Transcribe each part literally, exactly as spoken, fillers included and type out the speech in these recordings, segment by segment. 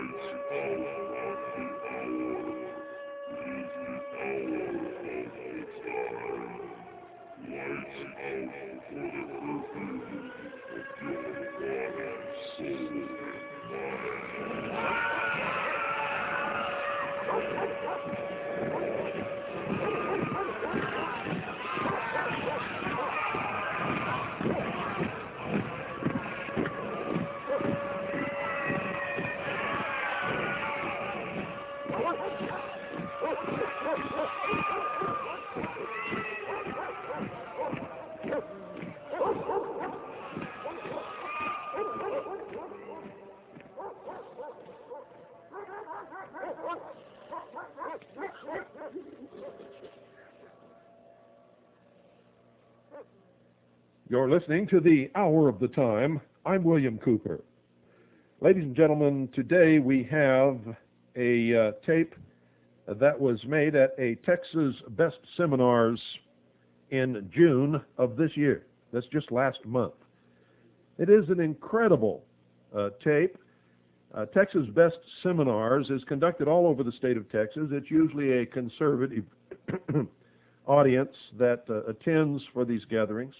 You're listening to the Hour of the Time. I'm William Cooper. Ladies and gentlemen, today we have a uh, tape that was made at a Texas Best Seminars in June of this year. That's just last month. It is an incredible uh, tape. Uh, Texas Best Seminars is conducted all over the state of Texas. It's usually a conservative audience that uh, attends for these gatherings.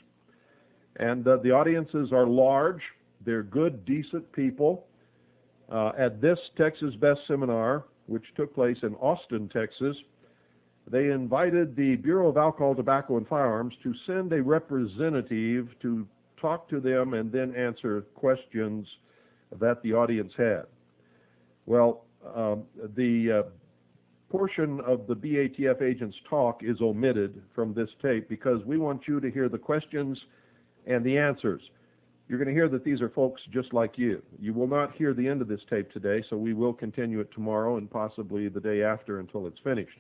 And uh, the audiences are large. They're good, decent people. Uh, at this Texas Best Seminar, which took place in Austin, Texas, they invited the Bureau of Alcohol, Tobacco, and Firearms to send a representative to talk to them and then answer questions that the audience had. Well, um, the uh, portion of the B A T F agent's talk is omitted from this tape because we want you to hear the questions and the answers. You're going to hear that these are folks just like you. You will not hear the end of this tape today, so we will continue it tomorrow and possibly the day after until it's finished.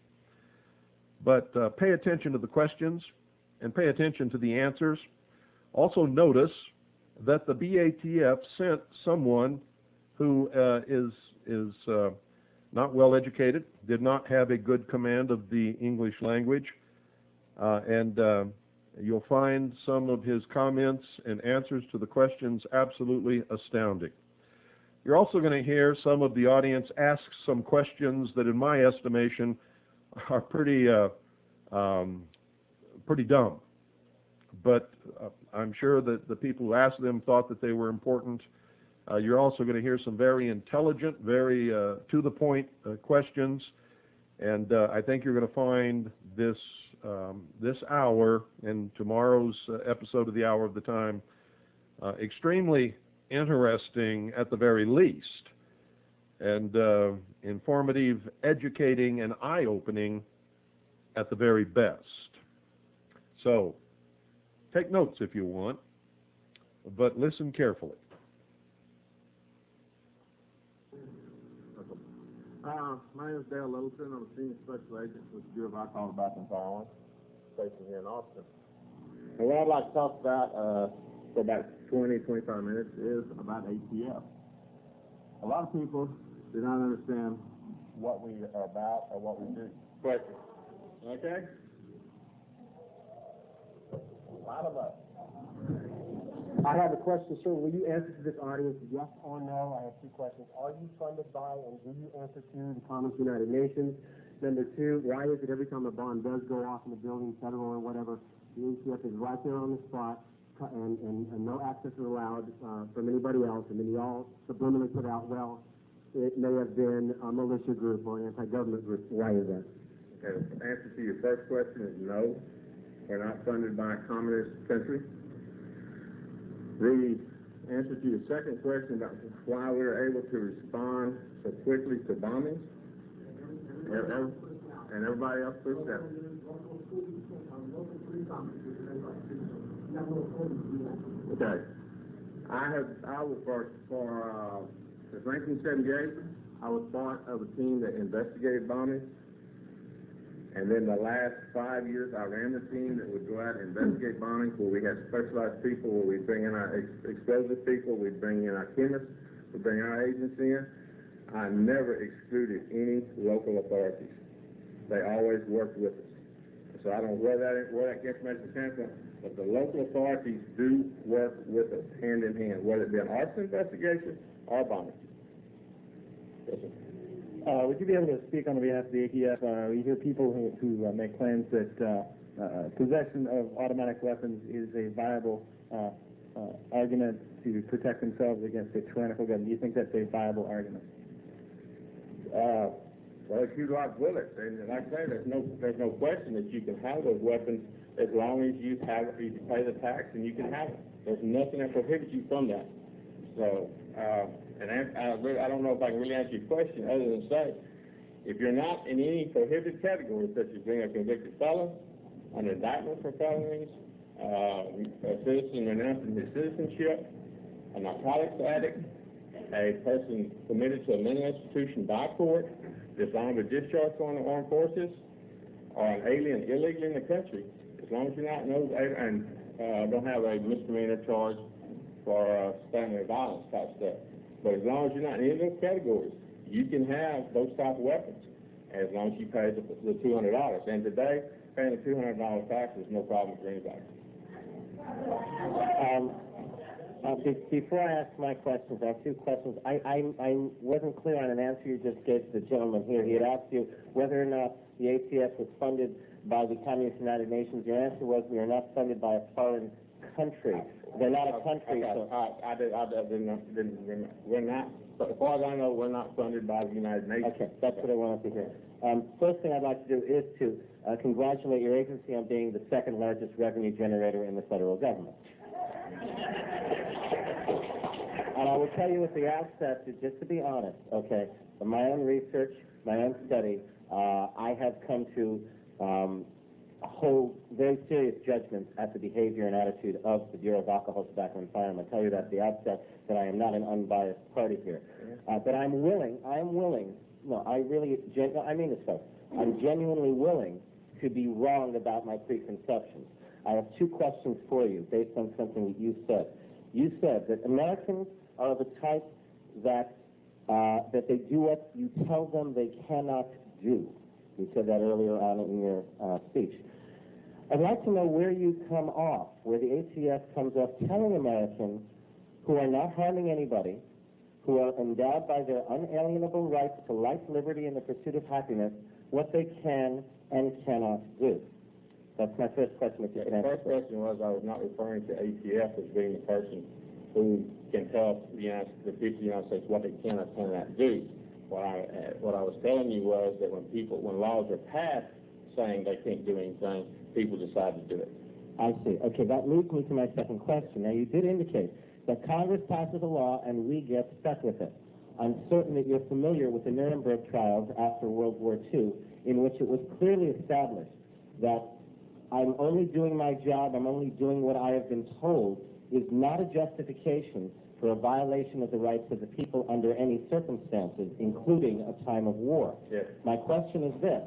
But uh, pay attention to the questions and pay attention to the answers. Also notice that the B A T F sent someone who uh, is, is uh, not well educated, did not have a good command of the English language, uh, and uh, you'll find some of his comments and answers to the questions absolutely astounding. You're also going to hear some of the audience ask some questions that, in my estimation, are pretty, uh, um, pretty dumb. But uh, I'm sure that the people who asked them thought that they were important. Uh, you're also going to hear some very intelligent, very uh, to-the-point uh, questions. And uh, I think you're going to find this um, this hour and tomorrow's uh, episode of the Hour of the Time uh, extremely interesting at the very least, and uh, informative, educating, and eye-opening at the very best. So take notes if you want, but listen carefully. Uh, my name is Dale Littleton. I'm a senior special agent with the Bureau of Alcohol, Tobacco, and Firearms, stationed here in Austin. And what I'd like to talk about uh, for about twenty, twenty-five minutes is about A T F. A lot of people do not understand what we are about or what we do. Question. Okay? Line them up. I have a question, sir. Will you answer to this audience yes or no? I have two questions. Are you funded by and do you answer to the Congress of the United Nations? Number two, why is it every time a bomb does go off in the building, federal or whatever, the A T F is right there on the spot and, and, and no access is allowed uh, from anybody else, and then you all subliminally put out, well, it may have been a militia group or an anti-government group. Why is that? Okay, the answer to your first question is no. We're not funded by a communist country. The answer to your second question about why we were able to respond so quickly to bombings, and everybody else pushed out. Okay. I have, I was for, for uh, since nineteen seventy-eight, I was part of a team that investigated bombings. And then the last five years, I ran the team that would go out and investigate bombings, where we had specialized people, where we bring in our ex explosive people, we bring in our chemists, we bring our agents in. I never excluded any local authorities. They always worked with us. So I don't know where that, where that information came from, but the local authorities do work with us hand in hand, whether it be an arson investigation or a bombing. Yes, sir. Uh, would you be able to speak on behalf of the A T F? Uh, we hear people who, who uh, make claims that uh, uh, possession of automatic weapons is a viable uh, uh, argument to protect themselves against a tyrannical government. Do you think that's a viable argument? Uh, well, if you like bullets, and like I say, there's no there's no question that you can have those weapons as long as you have you pay the tax and you can have it. There's nothing that prohibits you from that. So, uh, and I, I, really, I don't know if I can really answer your question other than say, if you're not in any prohibited category, such as being a convicted felon, an indictment for felonies, uh, a citizen renouncing his citizenship, a narcotics addict, a person committed to a mental institution by court, dishonorable discharge from the armed forces, or an alien illegally in the country, as long as you're not in those, and uh, don't have a misdemeanor charge for uh, family violence type stuff. But as long as you're not in any of those categories, you can have those type of weapons, as long as you pay the, the two hundred dollars. And today, paying the two hundred dollars tax is no problem for anybody. Um, uh, be, before I ask my questions, I have two questions. I, I, I wasn't clear on an answer you just gave to the gentleman here. He had asked you whether or not the A T F was funded by the Communist United Nations. Your answer was we are not funded by a foreign country. They're not a country. Okay. So I, I, did, I didn't, didn't remember. We're not, as far as I know, we're not funded by the United Nations. Okay, that's what I wanted to hear. Um, first thing I'd like to do is to uh, congratulate your agency on being the second largest revenue generator in the federal government. And I will tell you at the outset, that just to be honest, okay, from my own research, my own study, uh, I have come to um, hold very serious judgments at the behavior and attitude of the Bureau of Alcohol, Tobacco, and Firearms. I'll tell you that at the outset that I am not an unbiased party here. Uh, but I'm willing, I am willing, no, I really, gen I mean this, folks, I'm genuinely willing to be wrong about my preconceptions. I have two questions for you based on something that you said. You said that Americans are the type that, uh, that they do what you tell them they cannot do. You said that earlier on in your uh, speech. I'd like to know where you come off, where the A T F comes off telling Americans who are not harming anybody, who are endowed by their unalienable rights to life, liberty, and the pursuit of happiness, what they can and cannot do. That's my first question. If you The can answer. first question was I was not referring to A T F as being the person who can tell the, United, the people of the United States what they can or cannot do. What I, uh, what I was telling you was that when people, when laws are passed saying they can't do anything, people decide to do it. I see. Okay, that leads me to my second question. Now, you did indicate that Congress passes a law and we get stuck with it. I'm certain that you're familiar with the Nuremberg trials after World War Two, in which it was clearly established that I'm only doing my job, I'm only doing what I have been told, is not a justification for a violation of the rights of the people under any circumstances, including a time of war. Yes. My question is this.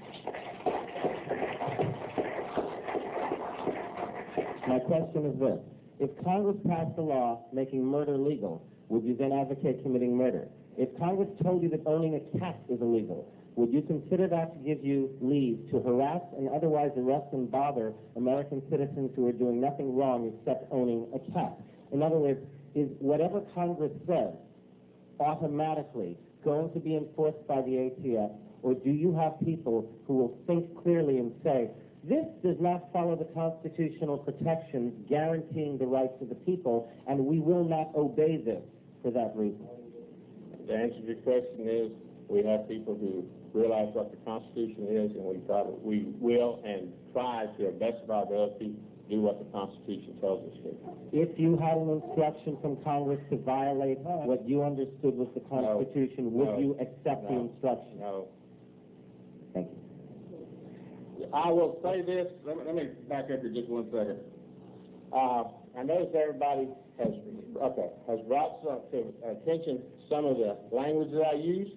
My question is this. If Congress passed a law making murder legal, would you then advocate committing murder? If Congress told you that owning a cat is illegal, would you consider that to give you leave to harass and otherwise arrest and bother American citizens who are doing nothing wrong except owning a cat? In other words, is whatever Congress says automatically going to be enforced by the A T F, or do you have people who will think clearly and say, this does not follow the constitutional protections guaranteeing the rights of the people, and we will not obey this for that reason? The answer to your question is we have people who realize what the Constitution is, and we try to, we will and try to the best of our ability do what the Constitution tells us to. If you had an instruction from Congress to violate what you understood was the Constitution, No. would No. you accept No. the instruction? No. Thank you. I will say this. Let me, let me back up here just one second. Uh, I notice everybody has okay has brought some, to attention some of the language that I use.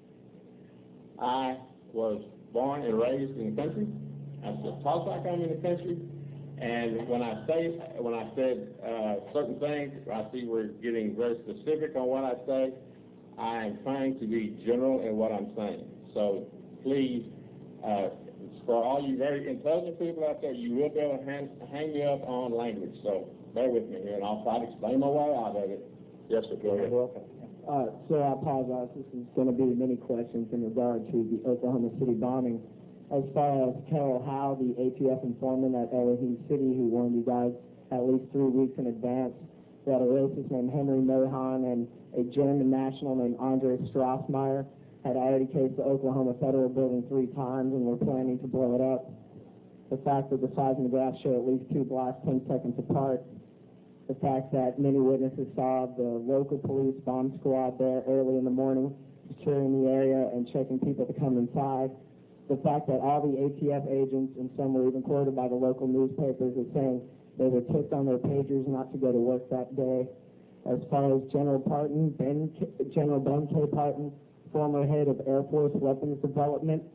I was born and raised in the country. I still talk like I'm in the country. And when I say when I said uh, certain things, I see we're getting very specific on what I say. I am trying to be general in what I'm saying. So please. Uh, For all you very intelligent people out there, you will be able to hang, hang me up on language. So bear with me here, and I'll try to explain my way out of it. Yes, sir. Go ahead. You're welcome. Uh, sir, I apologize. This is going to be many questions in regard to the Oklahoma City bombing. As far as Carol Howe, the A T F informant at Elohim City, who warned you guys at least three weeks in advance that a racist named Henry Mahon and a German national named Andre Strassmeyer had already cased the Oklahoma Federal Building three times and were planning to blow it up. The fact that the seismographs show at least two blasts ten seconds apart. The fact that many witnesses saw the local police bomb squad there early in the morning, securing the area and checking people to come inside. The fact that all the A T F agents, and some were even quoted by the local newspapers, as saying they were tipped on their pagers not to go to work that day. As far as General Parton, Ben K, General Ben K. Parton, former head of Air Force Weapons Development,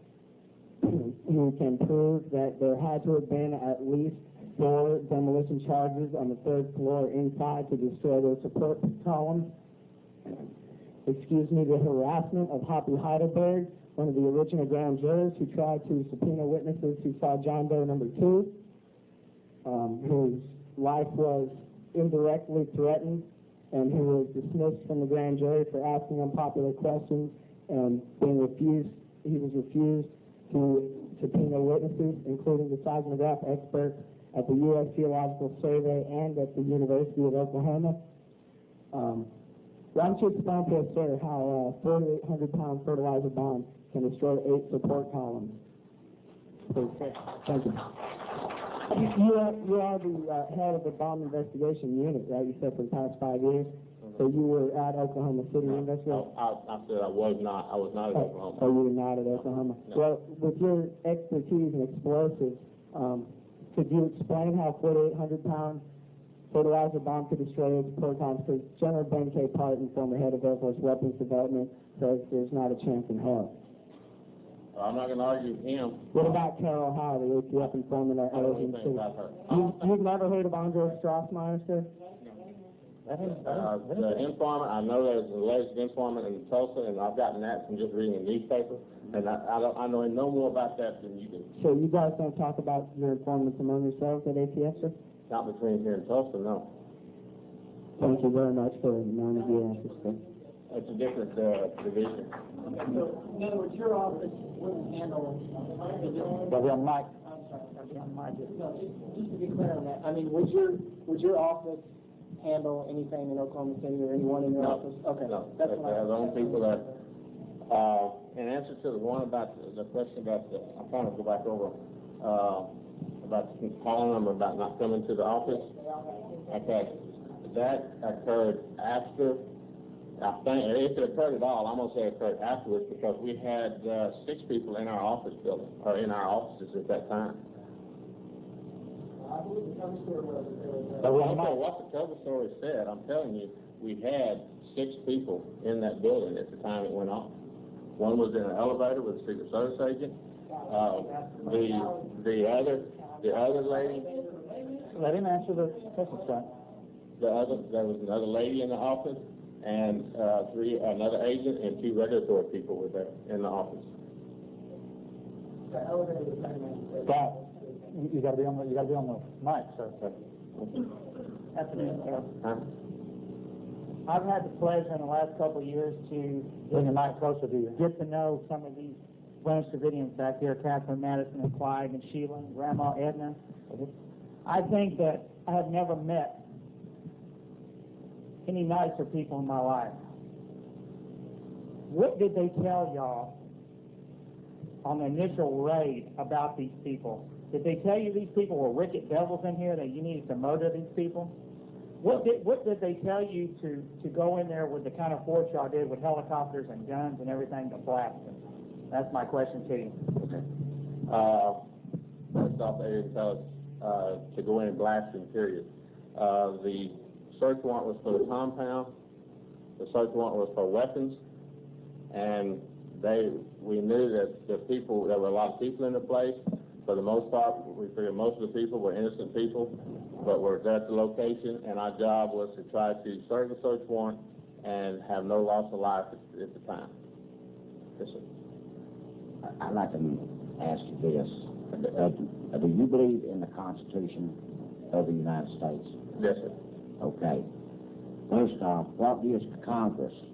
who can prove that there had to have been at least four demolition charges on the third floor inside to destroy those support columns. Excuse me, the harassment of Hoppy Heidelberg, one of the original grand jurors who tried to subpoena witnesses who saw John Doe number two, um, whose life was indirectly threatened, and who was dismissed from the grand jury for asking unpopular questions and being refused, he was refused to subpoena witnesses, including the seismograph experts at the U S Geological Survey and at the University of Oklahoma. Um, why don't you explain to us, sir, how a forty-eight hundred pound fertilizer bomb can destroy eight support columns? Please, sir. Thank you. You, you, are, you are the uh, head of the bomb investigation unit, right? You said for the past five years. Mm-hmm. So you were at Oklahoma City no, investigating? I, I said I was not. I was not at oh, Oklahoma. Oh, you were not at Oklahoma. No. Well, with your expertise in explosives, um, could you explain how forty-eight hundred pound fertilizer bomb could destroy its protons? Because General Ben K. Parton, former head of Air Force Weapons Development, says there's not a chance in hell. I'm not going to argue with him. What about Carol Howe, the A T F informant at Elohim City? You, you've never heard of Andre Strassmeyer, sir? Uh, the informant, I know there's an alleged informant in Tulsa, and I've gotten that from just reading the newspaper, and I, I, don't, I know no more about that than you do. So you guys don't talk about your informants among yourselves at A T F, sir? Not between here and Tulsa, no. Thank you very much for none of your answers, sir. It's a different uh, division. Okay, so in other words, your office wouldn't handle. Well, on Mike. I'm sorry, on Mike. No, just, just to be clear on that, I mean, would your would your office handle anything in Oklahoma City or anyone in your no. office? Okay, no. That's That's what I the only people that. Uh, in answer to the one about the, the question about the, I'm trying to go back over uh, about calling them about not coming to the office. Okay, that occurred after. I think if it occurred at all, I'm going to say it occurred afterwards because we had uh, six people in our office building, or in our offices at that time. I believe the cover story was. I don't know what the cover story said. I'm telling you, we had six people in that building at the time it went off. One was in an elevator with a Secret Service agent. Uh, the the other the other lady. Let him answer the question, sir. The other there was another lady in the office. And uh, three, another agent and two regulatory people were there in the office. Scott, you got to be on the you got to be on the mic, sir. Afternoon, sir. Huh? I've had the pleasure in the last couple of years to bring the mic closer to you. Get to know some of these Branch Davidians back here, Catherine, Madison, and Clyde, and Sheila, and Grandma Edna. I think that I have never met any nicer people in my life. What did they tell y'all on the initial raid about these people? Did they tell you these people were wicked devils in here, that you needed to murder these people? What did what did they tell you to, to go in there with the kind of force y'all did with helicopters and guns and everything to blast them? That's my question to you. Okay. Uh, first off, they didn't tell us uh, to go in and blast them, period. Uh, the search warrant was for the compound. The search warrant was for weapons, and they we knew that the people there were a lot of people in the place. For the most part, we figured most of the people were innocent people, but were at the location, and our job was to try to serve the search warrant and have no loss of life at, at the time. Yes, sir. I'd like to ask you this: uh, do you believe in the Constitution of the United States? Yes, sir. Okay. First off, what is Congress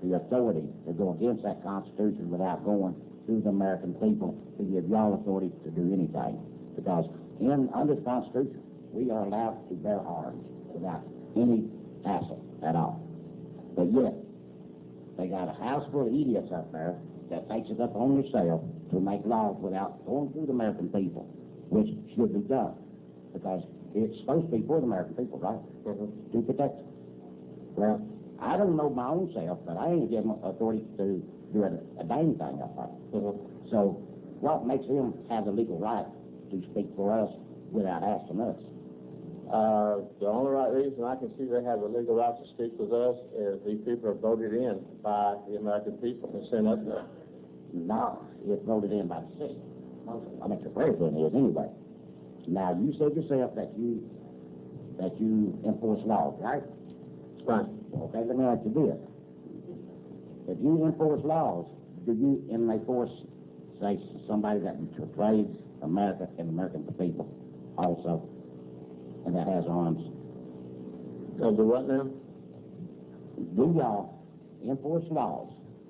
the authority to go against that Constitution without going through the American people to give y'all authority to do anything. Because in under the Constitution, we are allowed to bear arms without any hassle at all. But yet, they got a house full of idiots up there that takes it up on themselves to make laws without going through the American people, which should be done. Because it's supposed to be for the American people, right? Mm-hmm. To protect them. Well, I don't know my own self, but I ain't given authority to do a, a dang thing up there. Mm-hmm. So, what makes them have the legal right to speak for us without asking us? Uh, the only right reason I can see they have the legal right to speak with us is these people are voted in by the American people and sent up there. No, it's voted in by the city. I mean, the president is anyway. Now, you said yourself that you that you enforce laws, right? Right. Okay, let me ask you this. If you enforce laws, do you enforce, say, somebody that betrays America and American people also, and that has arms? So do what now? Do y'all enforce laws?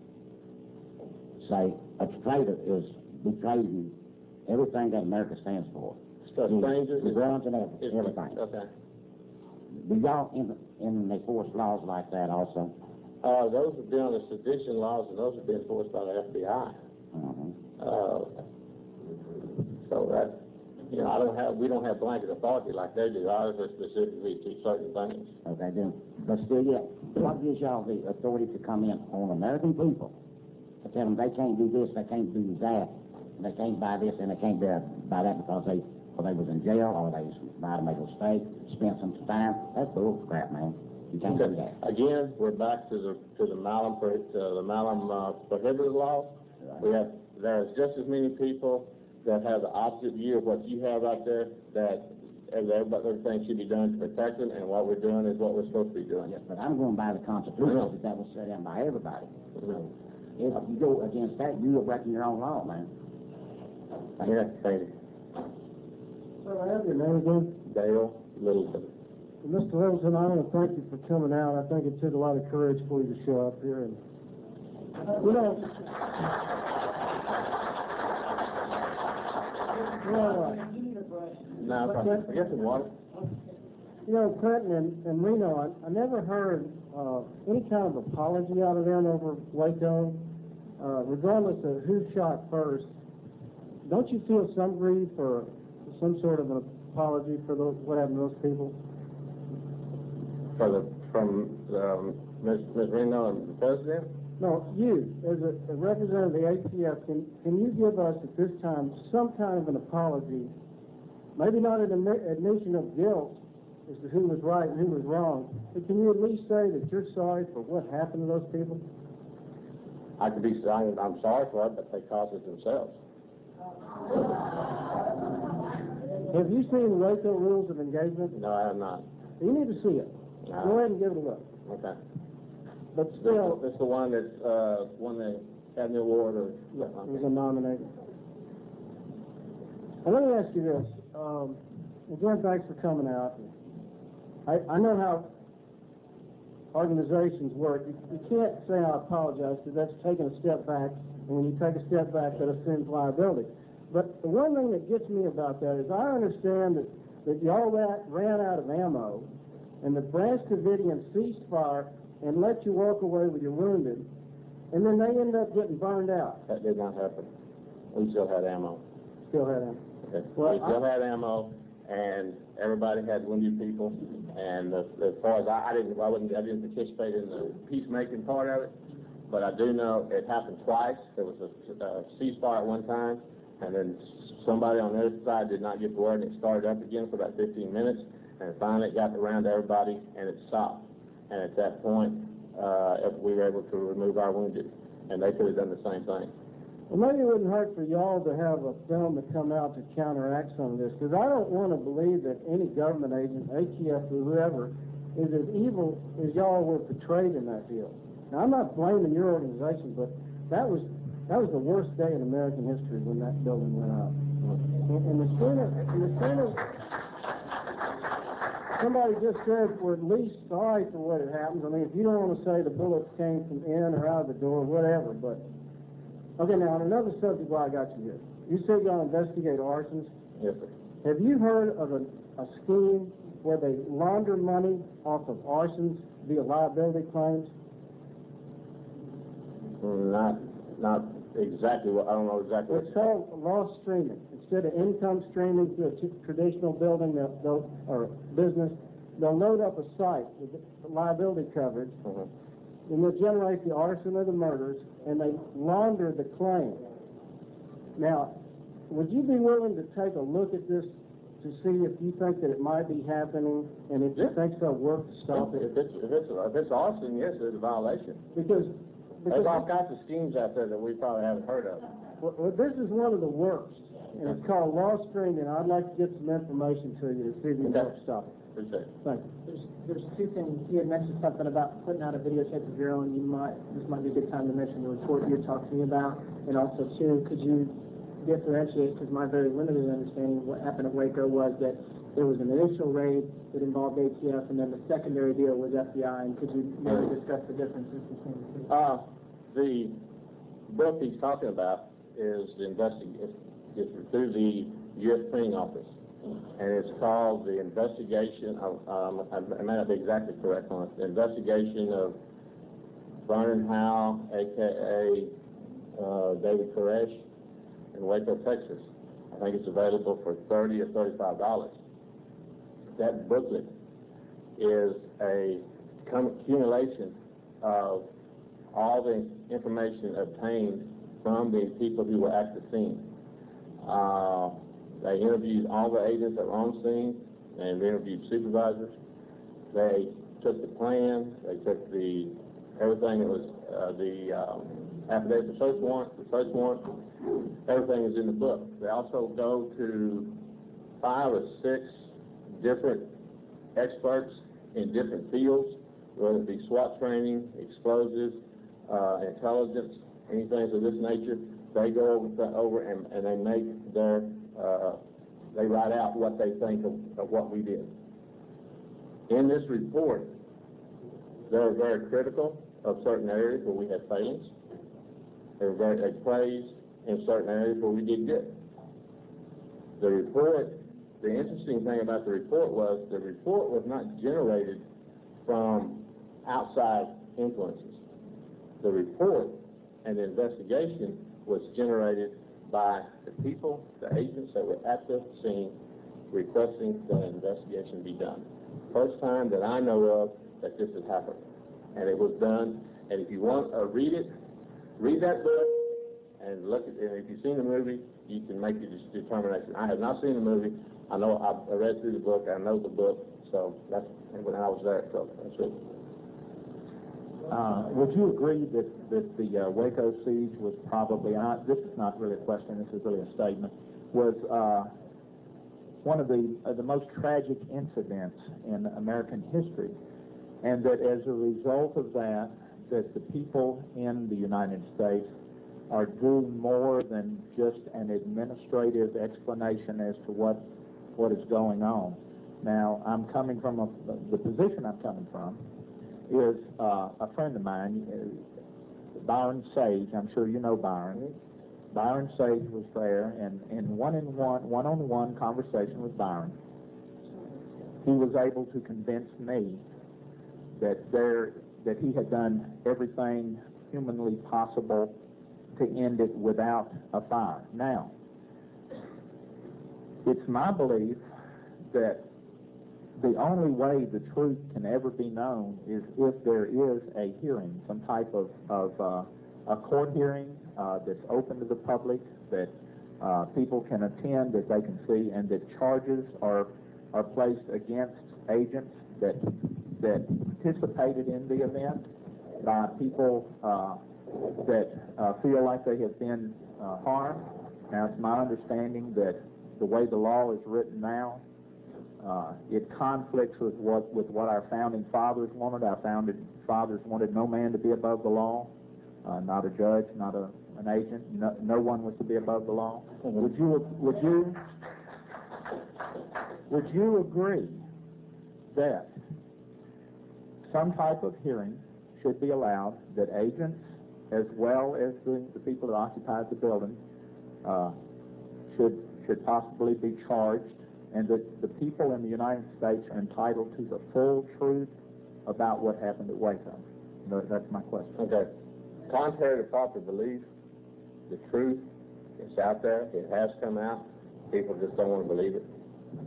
Say, a traitor is betraying everything that America stands for. So strangers? The grounds and everything. everything. Okay. Do y'all in, in enforce laws like that also? Uh, those would be on the sedition laws, and those would be enforced by the F B I. Mm-hmm. Uh, so that, you know, I don't have, we don't have blanket authority like they do. Ours are specifically to certain things. Okay, then, but still yet, what gives y'all the authority to come in on American people to tell them they can't do this, they can't do that, they can't buy this, and they can't buy that because they, or they was in jail, or they might have made a mistake, spent some time? That's bull crap, man. You can't do that. Again, we're back to the to the Malum to the Malum uh, prohibited law. Right. We have there's just as many people that have the opposite view of what you have out there, that everything should be done to protect them, and what we're doing is what we're supposed to be doing. Yes, but I'm going by the Constitution mm-hmm. that was set in by everybody. Mm-hmm. So if you go against that, you are breaking your own law, man. I hear that, thank you. Well, I have your name again. Dale Littleton. Mister Littleton, I want to thank you for coming out. I think it took a lot of courage for you to show up here. And, you know, well, uh, no, I guess it's water. You know, Clinton and, and Reno, I, I never heard uh, any kind of apology out of them over Waco, uh, regardless of who shot first. Don't you feel some grief or some sort of an apology for those, what happened to those people? For the, from um, Miz Reno and the president? No, you, as a, a representative of the A T F, can, can you give us at this time some kind of an apology, maybe not an admission of guilt as to who was right and who was wrong, but can you at least say that you're sorry for what happened to those people? I could be sorry, I'm sorry for it, but they caused it themselves. Have you seen the Waco Rules of Engagement? No, I have not. You need to see it. No. Go ahead and give it a look. Okay. But still, it's the one that uh, won the Academy Award, or yeah, it was a nominated. And let me ask you this. Um, again, thanks for coming out. I, I know how organizations work. You, you can't say I apologize, because that's taking a step back, and when you take a step back, that assumes liability. But the one thing that gets me about that is I understand that, that y'all ran out of ammo, and the Branch Davidians ceased fire and let you walk away with your wounded, and then they ended up getting burned out. That did not happen. We still had ammo. Still had ammo. Okay. Well, we still I, had ammo, and everybody had wounded people. And as, as far as I, I didn't, I wouldn't, I didn't participate in the peacemaking part of it, but I do know it happened twice. There was a, a ceasefire at one time, and then somebody on the other side did not get the word, and it started up again for about fifteen minutes. And finally it got around to everybody, and it stopped. And at that point, uh, we were able to remove our wounded, and they could have done the same thing. Well, maybe it wouldn't hurt for y'all to have a film to come out to counteract some of this, because I don't want to believe that any government agent, A T F or whoever, is as evil as y'all were portrayed in that deal. Now, I'm not blaming your organization, but that was that was the worst day in American history when that building went up. And, and the sooner, and the sooner, somebody just said we're at least sorry for what had happened. I mean, if you don't want to say the bullets came from in or out of the door, whatever, but... Okay, now, on another subject while I got you here. You said you're going to investigate arsons. Yes, sir. Have you heard of a, a scheme where they launder money off of arsons via liability claims? Not, not exactly what, I don't know exactly what. It's called loss streaming. Instead of income streaming through a t- traditional building they'll, they'll, or business, they'll load up a site with liability coverage, Uh-huh. and they'll generate the arson or the murders, and they launder the claim. Now, would you be willing to take a look at this to see if you think that it might be happening, and if you Yeah. think so, work to stop it? If it's, if it's, if it's arson, yes, it's a violation. Because, There's because all kinds of schemes out there that we probably haven't heard of. well, well, this is one of the worst, and it's called loss streaming. I'd like to get some information to you to see if you can Okay. help stop it. Appreciate it. Thank you. There's, there's two things. You had mentioned something about putting out a videotape of your own. You might, this might be a good time to mention the report you're talking about. And also, too, could you differentiate, because my very limited understanding of what happened at Waco was that there was an initial raid that involved A T F, and then the secondary deal was F B I, and could you maybe discuss the differences between the two? Uh, the book he's talking about is the investigation, it's through the U S Printing Office, and it's called the investigation of, um, I, I may not be exactly correct on it, the investigation of Vernon Howe, aka uh, David Koresh, in Waco, Texas. I think it's available for thirty or thirty-five dollars. That booklet is a accumulation of all the information obtained from the people who were at the scene. Uh, they interviewed all the agents that were on scene, and they interviewed supervisors. They took the plan, they took the everything that was uh, the um, affidavit of search warrant, the search warrant, everything is in the book. They also go to five or six different experts in different fields, whether it be SWAT training, explosives, uh, intelligence, anything of this nature. They go over, over and, and they make their, uh, they write out what they think of, of what we did. In this report, they're very critical of certain areas where we had failings. They're very, they praised in certain areas where we did good. The report, the interesting thing about the report was the report was not generated from outside influences. The report and the investigation was generated by the people, the agents that were at the scene requesting that an investigation be done. First time that I know of that this has happened. And it was done, and if you want to read it, read that book and look at it. And if you've seen the movie, you can make your determination. I have not seen the movie. I know I've I read through the book. I know the book. So that's when I was there. So that's it. Uh, would you agree that, that the uh, Waco siege was probably, and I, this is not really a question, this is really a statement, was uh, one of the, uh, the most tragic incidents in American history, and that as a result of that, that the people in the United States are due more than just an administrative explanation as to what, what is going on. Now, I'm coming from, a, the position I'm coming from is uh, a friend of mine, uh, Byron Sage. I'm sure you know Byron. Mm-hmm. Byron Sage was there, and in one-on-one, one-on-one conversation with Byron, he was able to convince me that there, that he had done everything humanly possible to end it without a fire. Now, it's my belief that the only way the truth can ever be known is if there is a hearing, some type of, of uh, a court hearing uh, that's open to the public, that uh, people can attend, that they can see, and that charges are are placed against agents that that participated in the event by people uh, that uh, feel like they have been uh, harmed. Now, it's my understanding that the way the law is written now, Uh, it conflicts with what with what our founding fathers wanted. Our founding fathers wanted no man to be above the law, uh, not a judge, not a, an agent. No, no one was to be above the law. Would you would you would you agree that some type of hearing should be allowed, that agents as well as the, the people that occupied the building uh, should should possibly be charged, and that the people in the United States are entitled to the full truth about what happened at Waco. No, that's my question. Okay. Contrary to popular belief, the truth is out there. It has come out. People just don't want to believe it.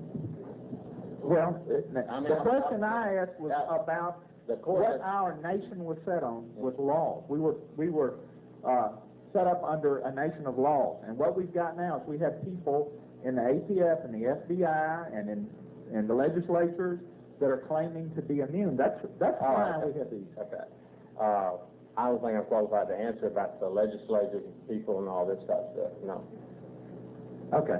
Well, I mean, the I'm- question I asked was Yeah. about The court what has- our nation was set on was laws. We were we were uh, set up under a nation of laws, and what we've got now is we have people in the A T F and the F B I and in in the legislatures that are claiming to be immune. That's that's All why right. we have these. Okay. Uh, I don't think I'm qualified to answer about the legislators and people and all this type of stuff. No. Okay.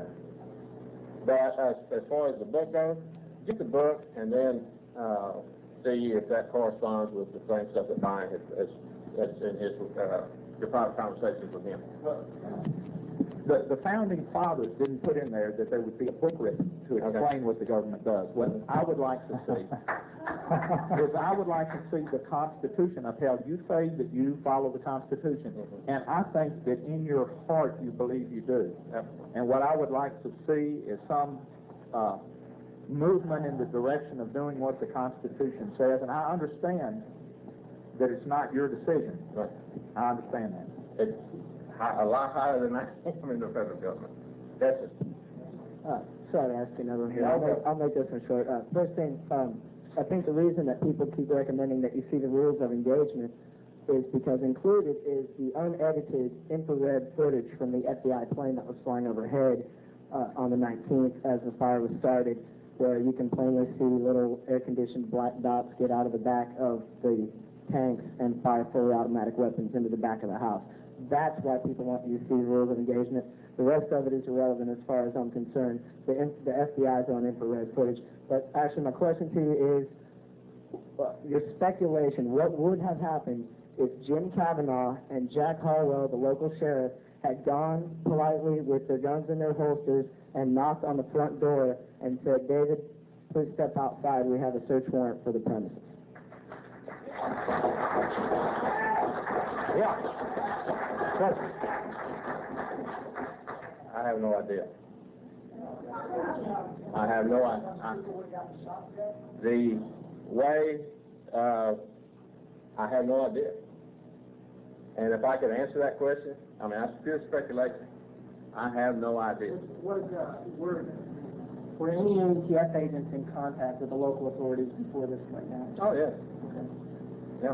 But as, as far as the book goes, get the book and then uh, see if that corresponds with the same stuff that mine has, has, has in his uh, your private conversations with him. The, the founding fathers didn't put in there that there would be a book written to explain Okay. what the government does. What I would like to see is I would like to see the Constitution upheld. You say that you follow the Constitution, Mhm. and I think that in your heart you believe you do. Yep. And what I would like to see is some uh, movement in the direction of doing what the Constitution says. And I understand that it's not your decision. Right. I understand that. It's hi- a lot higher than I am in the federal government. That's it. Uh, sorry to ask you another one here. No, I'll, no. make, I'll make this one short. Uh, first thing, um, I think the reason that people keep recommending that you see the rules of engagement is because included is the unedited infrared footage from the F B I plane that was flying overhead uh, on the nineteenth as the fire was started, where you can plainly see little air-conditioned black dots get out of the back of the tanks and fire fully automatic weapons into the back of the house. That's why people want you to see the rules of engagement. The rest of it is irrelevant as far as I'm concerned. The, the F B I's on infrared footage. But actually, my question to you is, uh, your speculation, what would have happened if Jim Kavanaugh and Jack Harwell, the local sheriff, had gone politely with their guns in their holsters and knocked on the front door and said, David, please step outside, we have a search warrant for the premises? Yeah. Question. I have no idea. I have no idea. The way, uh, I have no idea. And if I could answer that question, I mean, that's pure speculation. I have no idea. Was, uh, were, were any A T F agents in contact with the local authorities before this went down? Oh, yes. Yeah.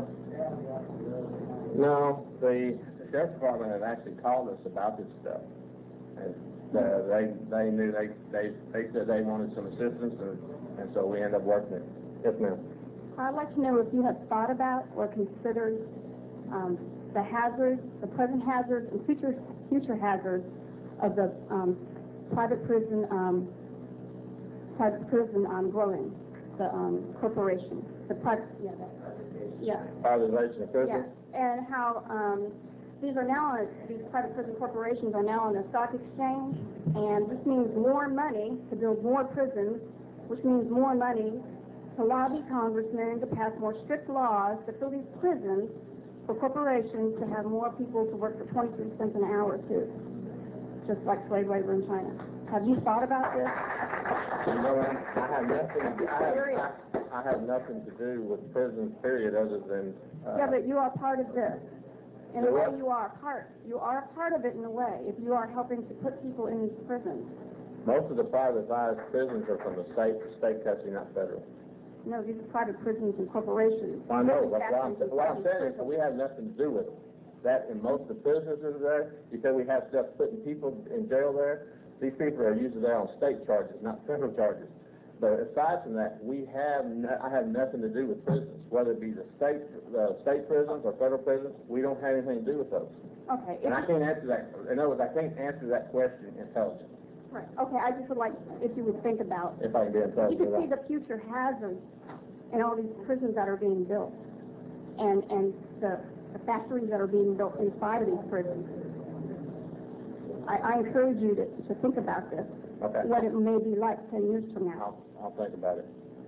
No, the sheriff's department had actually called us about this stuff. And uh, they they knew they, they they said they wanted some assistance, and, and so we ended up working it. Yes, ma'am. I'd like to know if you have thought about or considered um, the hazards, the present hazards, and future future hazards of the um, private prison um, private prison um, growing, the um, corporation, the private, yeah, that, yeah. Privatization of prisons. Yeah, and how um, these are now, these private prison corporations are now on the stock exchange, and this means more money to build more prisons, which means more money to lobby congressmen to pass more strict laws to fill these prisons for corporations to have more people to work for twenty-three cents an hour too, just like slave labor in China. Have you thought about this? No, I have nothing. I have, I, I have nothing to do with prisons, period, other than. Uh, Yeah, but you are part of this. In a So way, what? you are part. You are a part of it in a way. If you are helping to put people in these prisons. Most of the privatized prisons are from the state, state custody, not federal. No, these are private prisons and corporations. I know, that's what I'm, Factories and what I'm private saying is prisons. we have nothing to do with it. That in most of the prisons that are there, because we have stuff putting people in jail there, these people are usually there on state charges, not federal charges. But aside from that, we have no, I have nothing to do with prisons, whether it be the state uh, state prisons or federal prisons. We don't have anything to do with those. Okay. And if I you- can't answer that. In other words, I can't answer that question intelligently. Right. Okay, I just would like, if you would think about, If I can be you intelligent. can see about the future hazards in all these prisons that are being built, and and the, the factories that are being built inside of these prisons. I, I encourage you to, to think about this, Okay. what it may be like ten years from now. I'll, I'll think about it.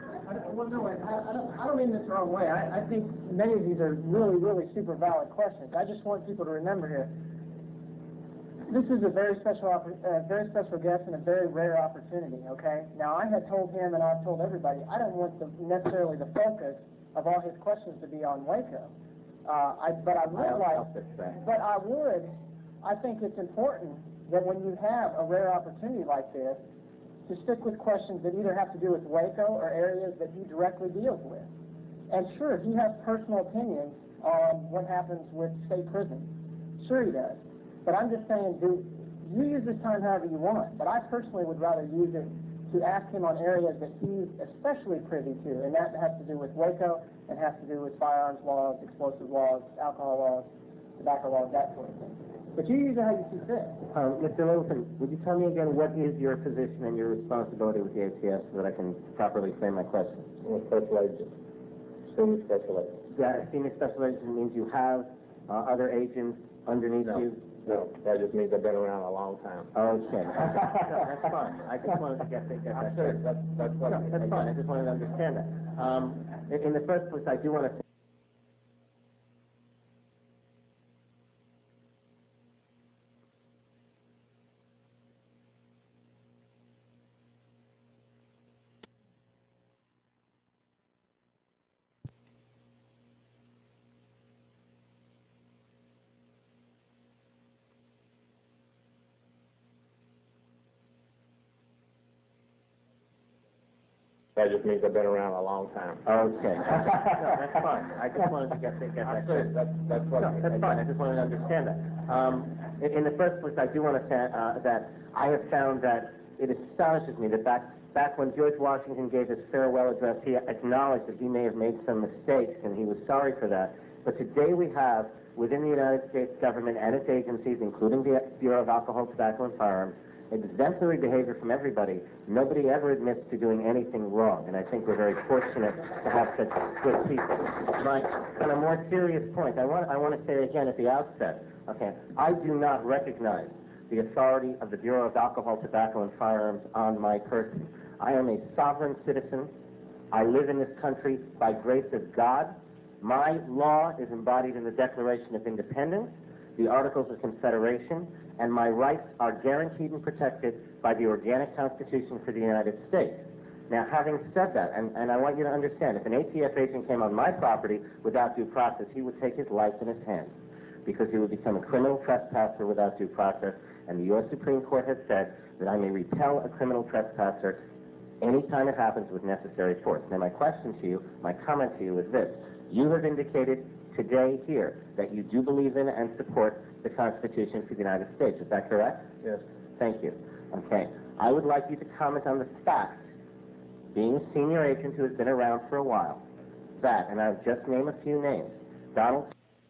I don't, well, no, I, I, don't, I don't mean this the wrong way. I, I think many of these are really, really super valid questions. I just want people to remember here, this is a very special, uh, very special guest and a very rare opportunity, okay? Now, I had told him and I've told everybody, I don't want the, necessarily the focus of all his questions to be on Waco. Uh, I, but I would like, but I would, I think it's important that when you have a rare opportunity like this, to stick with questions that either have to do with Waco or areas that he directly deals with. And sure, he has personal opinions on what happens with state prisons. Sure he does. But I'm just saying, do you use this time however you want, but I personally would rather use it to ask him on areas that he's especially privy to, and that has to do with Waco, and has to do with firearms laws, explosive laws, alcohol laws, tobacco laws, that sort of thing. But you use it how you see fit. Um, Mister Littleton, would you tell me again what is your position and your responsibility with the A T F so that I can properly frame my question? I'm a special agent, senior special agent. That senior special agent means you have uh, other agents underneath No. you? No, that just means I've been around a long time. Okay. No, that's fine. I just wanted to get, get that. I'm sure that's, that's what. No, that's fine. I just wanted to understand that. Um, in, in the first place, I do want to say That just means I've been around a long time. okay. No, that's fine. I just wanted to get, get that. I'm sure that's, that's what. No, that's fine. I just wanted to understand that. Um, in, in the first place, I do want to say uh, that I have found that it astonishes me that back, back when George Washington gave his farewell address, he acknowledged that he may have made some mistakes, and he was sorry for that. But today we have, within the United States government and its agencies, including the Bureau of Alcohol, Tobacco, and Firearms, exemplary behavior from everybody. Nobody ever admits to doing anything wrong, and I think we're very fortunate to have such good people. My, on a more serious point, I want, I want to say again at the outset, okay, I do not recognize the authority of the Bureau of Alcohol, Tobacco, and Firearms on my person. I am a sovereign citizen. I live in this country by grace of God. My law is embodied in the Declaration of Independence, the Articles of Confederation, and my rights are guaranteed and protected by the Organic Constitution for the United States. Now, having said that, and, and I want you to understand, if an A T F agent came on my property without due process, he would take his life in his hands, because he would become a criminal trespasser without due process, and the U S Supreme Court has said that I may repel a criminal trespasser anytime it happens with necessary force. Now, my question to you, my comment to you is this. You have indicated today here that you do believe in and support the Constitution for the United States. Is that correct? Yes. Thank you. Okay. I would like you to comment on the fact, being a senior agent who has been around for a while, that, and I'll just name a few names, Donald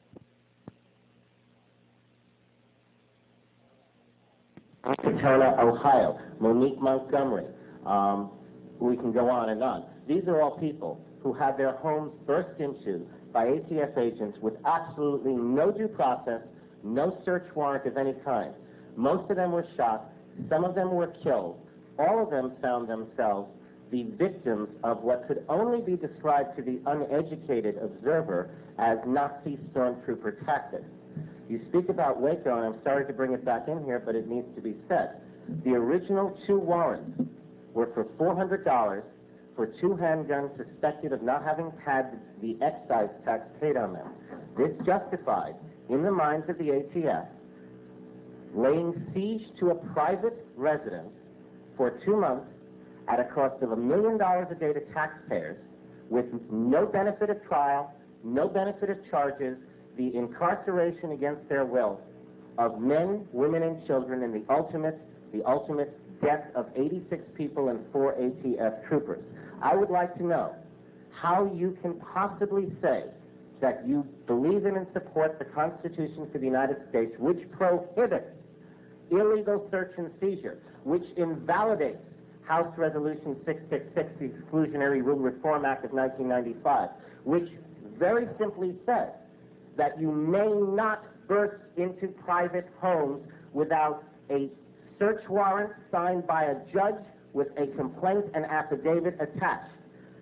Daytona, Ohio, Monique Montgomery, um, we can go on and on. These are all people who had their homes burst into by A T F agents with absolutely no due process, no search warrant of any kind. Most of them were shot, some of them were killed. All of them found themselves the victims of what could only be described to the uneducated observer as Nazi stormtrooper tactics. You speak about Waco, and I'm sorry to bring it back in here, but it needs to be said. The original two warrants were for four hundred dollars for two handguns suspected of not having had the excise tax paid on them. This justified, in the minds of the A T F, laying siege to a private residence for two months at a cost of a million dollars a day to taxpayers, with no benefit of trial, no benefit of charges, the incarceration against their will of men, women, and children, and the ultimate, the ultimate death of eighty-six people and four A T F troopers. I would like to know how you can possibly say that you believe in and support the Constitution for the United States, which prohibits illegal search and seizure, which invalidates House Resolution six six six, the Exclusionary Rule Reform Act of nineteen ninety-five, which very simply says that you may not burst into private homes without a search warrant signed by a judge with a complaint and affidavit attached.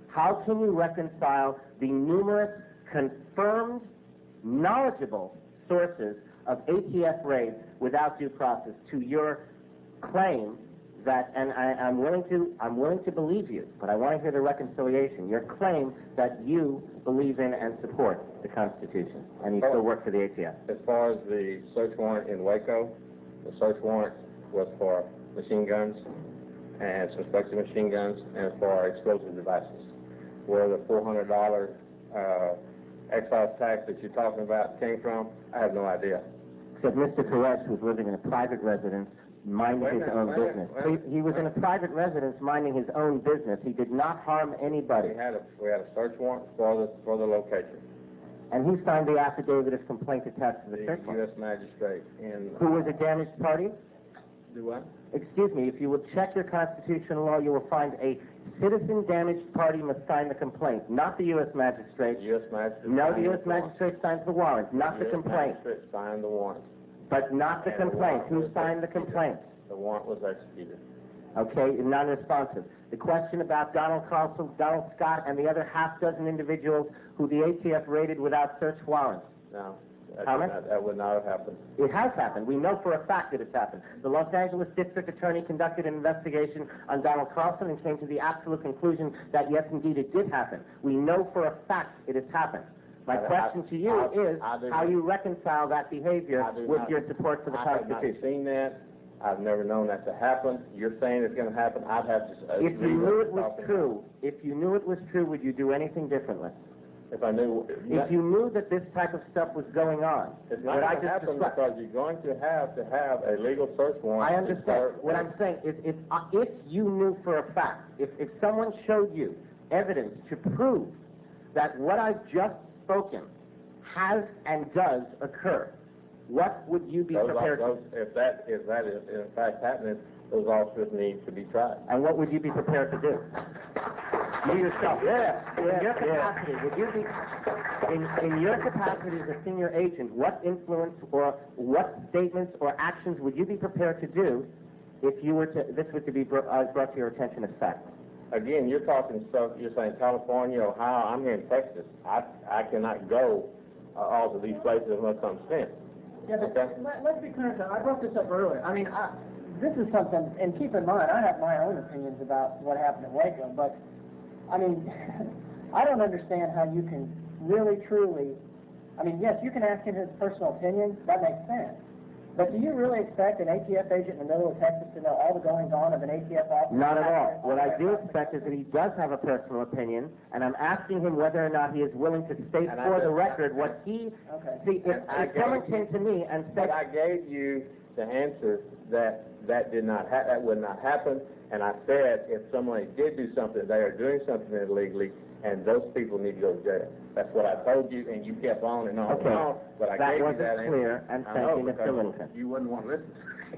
How can you reconcile the numerous confirmed, knowledgeable sources of A T F raids without due process to your claim that, and I, I'm willing to, I'm willing to believe you, but I want to hear the reconciliation. Your claim that you believe in and support the Constitution, and you still work for the A T F. As far as the search warrant in Waco, the search warrant was for machine guns and suspected machine guns and for explosive devices. Where the four hundred dollar uh, excise tax that you're talking about came from, I have no idea. Except Mister Koresh was living in a private residence, minding Wait a his minute, own wait a business. minute, He, he was in a private residence minding his own business. He did not harm anybody. We had a we had a search warrant for the for the location. And he signed the affidavit of complaint attached to the The search U warrant. S magistrate in Who was a damaged party? do what? Excuse me, if you will check your constitutional law, you will find a citizen damaged party must sign the complaint, not the U S magistrate. The U S magistrate. No, the signed U S the warrant. magistrate signs the warrant, not the U S complaint. magistrate signed the warrant. But not the And the complaint. warrant Who was signed the executed. complaint? The warrant was executed. Okay, non-responsive. The question about Donald Carlson, Donald Scott, and the other half dozen individuals who the A T F raided without search warrants. No, that, Comment? would not, that would not have happened. It has happened. We know for a fact that it's happened. The Los Angeles District Attorney conducted an investigation on Donald Carlson and came to the absolute conclusion that yes, indeed, it did happen. We know for a fact it has happened. My I- question I- to you I- is I do how not- you reconcile that behavior I do with not- your support for the I have not Constitution. seen that. I've never known that to happen. You're saying it's going to happen. I'd have to. Uh, If you read what knew you're it was talking true, if you knew it was true, would you do anything differently? about. If I knew. If you knew that this type of stuff was going on, It's not what I going to just happen described. because you're going to have to have a legal search warrant. I to understand. serve- What I'm saying is, if, uh, if you knew for a fact, if, if someone showed you evidence to prove that what I've just spoken has and does occur, what would you be Those, prepared those, to if that if that is in fact happening, those officers need to be tried. And what would you be prepared to do? You yourself. Yeah, In yeah, your yeah. capacity, would you be, in, in your capacity as a senior agent, what influence or what statements or actions would you be prepared to do if you were to, this were to be brought, uh, brought to your attention as fact? Again, you're talking stuff. You're saying California, Ohio. I'm here in Texas. I I cannot go uh, all to these places unless I'm sent. Yeah, but Okay. let, let's be clear, sir. I brought this up earlier. I mean, I, this is something, and keep in mind, I have my own opinions about what happened in Waco, but, I mean, I don't understand how you can really, truly, I mean, yes, you can ask him his personal opinion, that makes sense. But do you really expect an A T F agent in the middle of Texas to know all the goings-on of an A T F officer? Not at all. What I do expect is that he does have a personal opinion, and I'm asking him whether or not he is willing to state And I for the just- record what he... Okay. See, if, I if someone gave came to me and said... But I gave you the answer that that did not ha- that would not happen, and I said if somebody did do something, they are doing something illegally, and those people need to go to jail. That's what I told you, and you kept on and on Okay. and on. But I That gave wasn't you that clear, answer. and I thank know, you, Mister because Littleton. You wouldn't want to listen.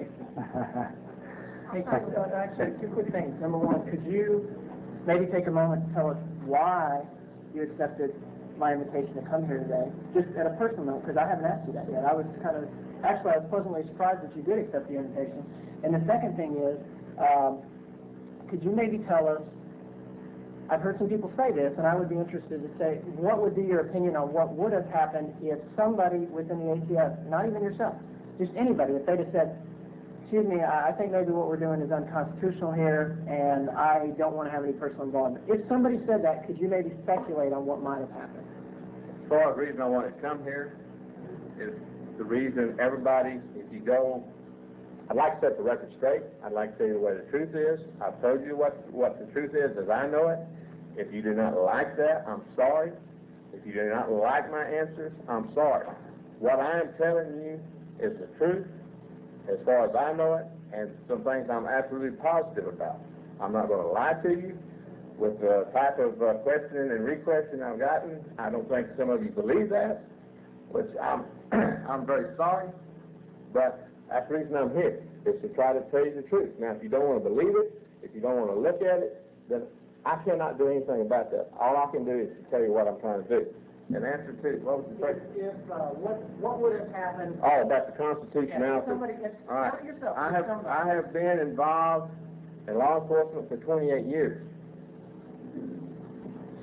Hey, uh, actually, two quick things. Number one, could you maybe take a moment to tell us why you accepted my invitation to come here today? Just at a personal note, because I haven't asked you that yet. I was kind of, actually, I was pleasantly surprised that you did accept the invitation. And the second thing is, um, could you maybe tell us, I've heard some people say this, and I would be interested to say, what would be your opinion on what would have happened if somebody within the A T F, not even yourself, just anybody, if they'd have said, excuse me, I I think maybe what we're doing is unconstitutional here, and I don't want to have any personal involvement. If somebody said that, could you maybe speculate on what might have happened? As far as the reason I want to come here is the reason everybody, if you go, I'd like to set the record straight. I'd like to tell you the way the truth is. I've told you what, what the truth is as I know it. If you do not like that, I'm sorry. If you do not like my answers, I'm sorry. What I am telling you is the truth as far as I know it, and some things I'm absolutely positive about. I'm not going to lie to you. With the type of uh, questioning and re-questioning I've gotten, I don't think some of you believe that, which I'm, I'm very sorry, but that's the reason I'm here, is to try to tell you the truth. Now, if you don't want to believe it, if you don't want to look at it, then I cannot do anything about that. All I can do is to tell you what I'm trying to do. And answer two, what was the If, question? if uh, what what would have happened? Oh, about the Yeah, constitutionality. if somebody, if, All right. not yourself, I if have somebody. I have been involved in law enforcement for twenty-eight years.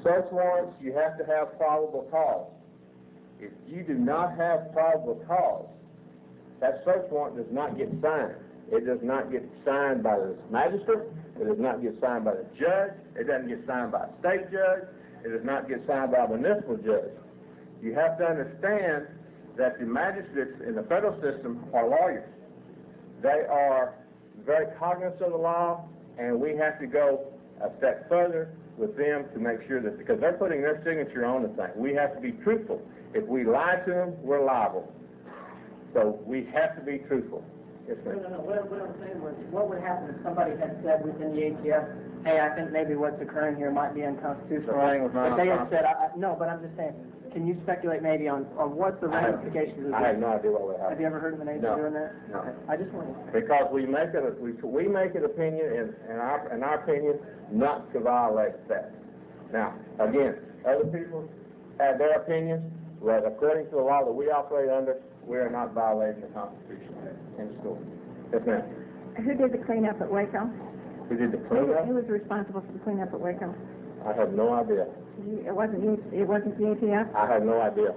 search warrants, you have to have probable cause. If you do not have probable cause, that search warrant does not get signed. It does not get signed by the magistrate. It does not get signed by the judge. It doesn't get signed by a state judge. It does not get signed by a municipal judge. You have to understand that the magistrates in the federal system are lawyers. They are very cognizant of the law, and we have to go a step further with them to make sure that, because they're putting their signature on the thing, we have to be truthful. If we lie to them, we're liable. So we have to be truthful. Yes, No, ma'am. no, no. What, what I'm saying was, what would happen if somebody had said within the A T F, hey, I think maybe what's occurring here might be unconstitutional. The thing was not But they had said, unconstitutional. I, I, no, but I'm just saying, can you speculate maybe on, on what the I have- ramifications of I have this? no idea what would happen. Have you ever heard of the Navy No. doing that? No. Okay. I just wanted. Because we make it, we, we make it opinion, in, in our, in our opinion, not to violate that. Now, again, other people have their opinions, but according to the law that we operate under, we are not violating the Constitution in school. Yes, ma'am. Who did the cleanup at Waco? We did the Who, cleanup. who was responsible for the cleanup at Waco? I have no idea. You, it wasn't you, it wasn't the A T F? I have no idea.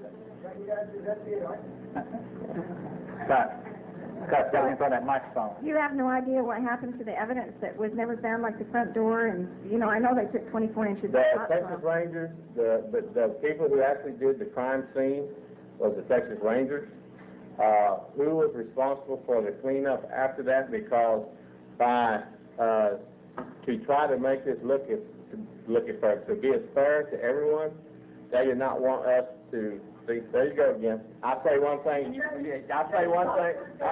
Scott, Scott, get in front of that microphone. You have no idea what happened to the evidence that was never found, like the front door, and, you know, I know they took twenty-four inches The of top Texas from. Rangers, the, the, the people who actually did the crime scene was the Texas Rangers. Uh, who was responsible for the cleanup after that? Because by, uh, to try to make this look as, to look as fair, to be as fair to everyone, they did not want us to, see, there you go again. I say one thing, and you, I say one thing,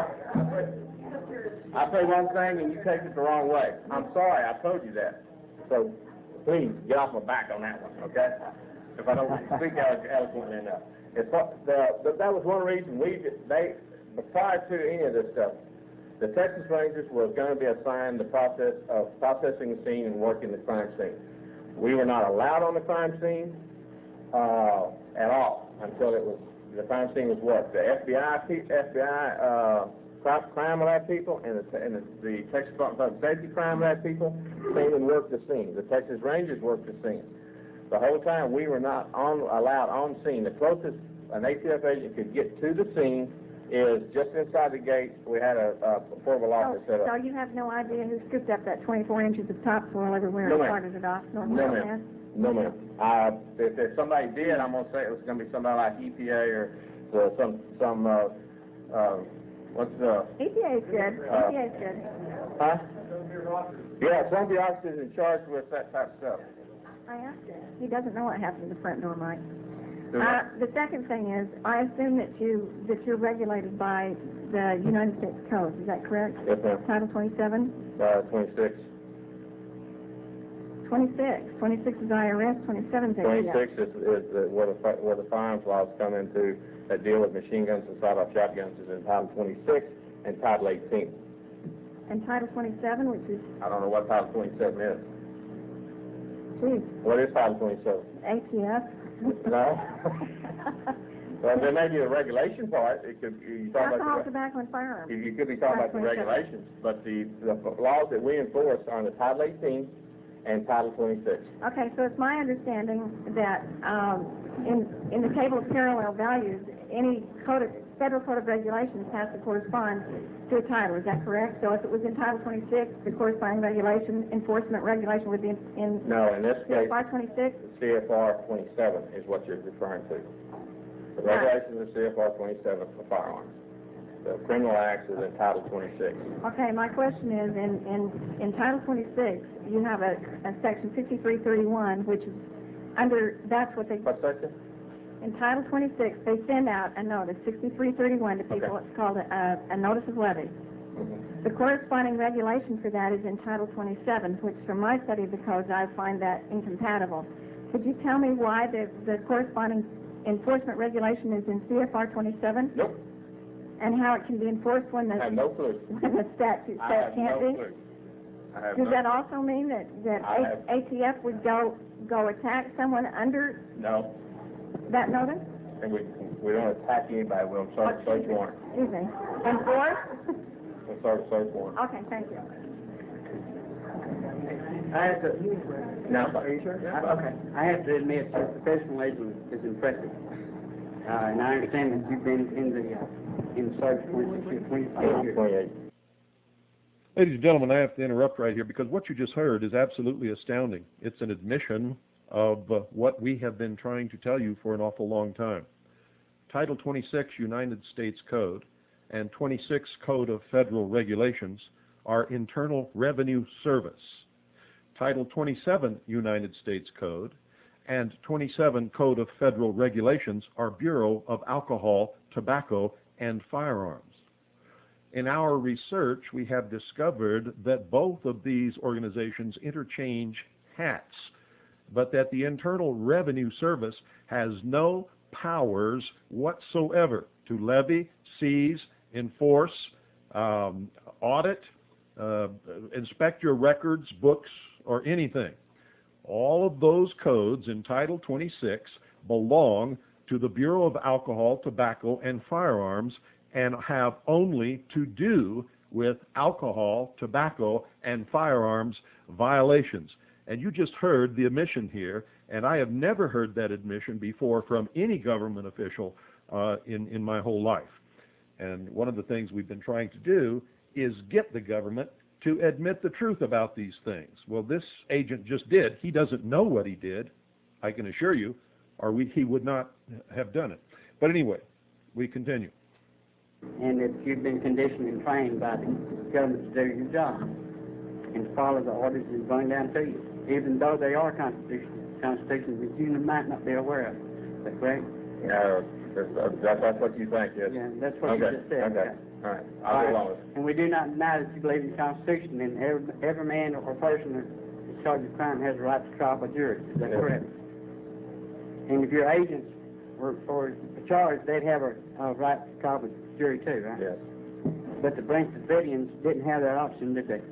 I, I say one thing and you take it the wrong way. I'm sorry, I told you that. So please get off my back on that one, okay? If I don't speak elo- eloquently enough. It's, what- the, the, that was one reason we, did- they, prior to any of this stuff, the Texas Rangers was going to be assigned the process of processing the scene and working the crime scene. We were not allowed on the crime scene uh, at all until it was, the crime scene was worked. The F B I, pe- F B I uh, crime, crime lab people and the, and the, the Texas Department of Safety crime lab people came and worked the scene. The Texas Rangers worked the scene. The whole time we were not on, allowed on scene. The closest an A T F agent could get to the scene is just inside the gate. We had a, a portable office So, set up. so you have no idea who scooped up that twenty-four inches of topsoil everywhere No, and ma'am. carted it off? North No, Carolina? ma'am. No, ma'am. Uh, if, if somebody did, I'm going to say it was going to be somebody like E P A or uh, some, some, uh, uh, what's the, E P A is good, E Uh, P A is good. huh? Yeah, some of the officers in charge with that type of stuff. I asked him. He doesn't know what happened to the front door, Mike. Do Uh, I? the second thing is, I assume that you, that you're regulated by the United States Code, is that correct? Yes, ma'am. Title twenty-seven? Uh, twenty-six. twenty-six. twenty-six is I R S, twenty-seven is A T F. Twenty-six is, is the, where the, fi- where the firearms laws come into that deal with machine guns and sawed-off shotguns is in Title twenty-six and Title eighteen. And Title twenty-seven, which is, I don't know what Title twenty-seven is. geez, What is Title twenty-seven? A T F. No? Well, there may be a regulation part. It could, you talk Alcohol, about the, tobacco, and firearms. you you could be talking about the Title twenty-seven. regulations, but the, the laws that we enforce are under Title eighteen and Title twenty-six. Okay, so it's my understanding that um, in in the table of parallel values, any code of, federal code of regulations has to correspond to a title. Is that correct? So if it was in Title twenty-six, the corresponding regulation, enforcement regulation would be in, in No, in this case, five twenty-six. C F R twenty-seven is what you're referring to. The Right. regulations of C F R twenty-seven for firearms. The criminal acts is in Title twenty-six. Okay, my question is, in in, in Title twenty-six, you have a, a section fifty-three thirty-one, which is under. That's what they. What section? In Title twenty-six, they send out a notice, sixty-three thirty-one, to people. Okay. It's called a, a notice of levy. Mm-hmm. The corresponding regulation for that is in Title twenty-seven, which from my study of the codes, I find that incompatible. Could you tell me why the, the corresponding enforcement regulation is in C F R twenty-seven? Nope. And how it can be enforced when the, I have no clue. when the statute I says have it can't no be? clue. I have Does no, that also mean that, that I A- have- A T F would go, go attack someone under no. that notice? And we, we don't attack anybody. We'll start a search warrant. Excuse me. Enforce? We'll start a search warrant. Okay, thank you. I have to, No. Are you sure? I- Okay. I have to admit, your professionalism is impressive. Uh, and I understand that you've been in the, uh, in the service twenty-six years, twenty-five years. twenty-eight. Ladies and gentlemen, I have to interrupt right here because what you just heard is absolutely astounding. It's an admission of uh, what we have been trying to tell you for an awful long time. Title twenty-six United States Code and twenty-six Code of Federal Regulations are Internal Revenue Service. Title twenty-seven United States Code and twenty-seven Code of Federal Regulations are Bureau of Alcohol, Tobacco, and Firearms. In our research, we have discovered that both of these organizations interchange hats, but that the Internal Revenue Service has no powers whatsoever to levy, seize, enforce, um, audit, uh, inspect your records, books, or anything. All of those codes in Title twenty-six belong to the Bureau of Alcohol, Tobacco, and Firearms and have only to do with alcohol, tobacco, and firearms violations. And you just heard the admission here, and I have never heard that admission before from any government official uh, in, in my whole life. And one of the things we've been trying to do is get the government to admit the truth about these things. Well, this agent just did. He doesn't know what he did, I can assure you, or we, he would not have done it. But anyway, we continue. And that you've been conditioned and trained by the government to do your job and to follow the orders that's going down to you, even though they are constitutional, constitutions that you might not be aware of. Is that correct? No, that's, that's, that's what you think, yes. Yeah, that's what Okay, you just said. okay. All right, I'll go along with it. And we do not deny that you believe in the Constitution, and every, every man or person that's charged with crime has a right to trial by jury. Is that Yes. correct? And if your agents were, were charged, they'd have a, a right to trial by jury too, right? Yes. But the Branch Davidians didn't have that option, did they?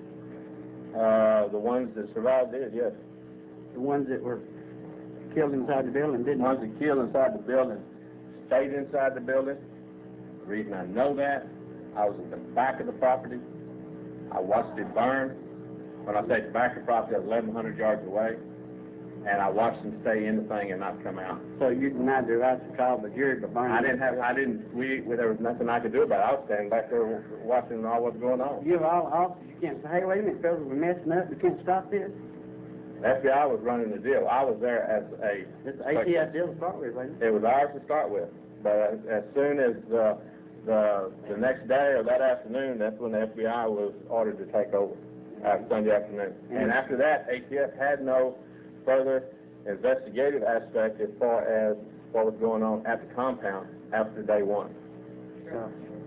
Uh, the ones that survived did, yes. The ones that were killed inside the building The didn't. ones that killed inside the building stayed inside the building. The reason I know that, I was at the back of the property. I watched it burn. When I say the back of the property, I was eleven hundred yards away. And I watched them stay in the thing and not come out. So you denied the right to trial by jury by burning. I didn't have, I didn't, we, there was nothing I could do about it. I was standing back there watching all what's going on. You have all officers, you can't say, hey, wait a minute, fellas, we're messing up, we can't stop this. The F B I was running the deal. I was there as a... It's the A T F deal to start with, wasn't it? It was ours to start with. But as, as soon as uh, the the next day or that afternoon, that's when the F B I was ordered to take over, uh, Sunday afternoon. And after that, A T F had no further investigative aspect as far as what was going on at the compound after day one. So,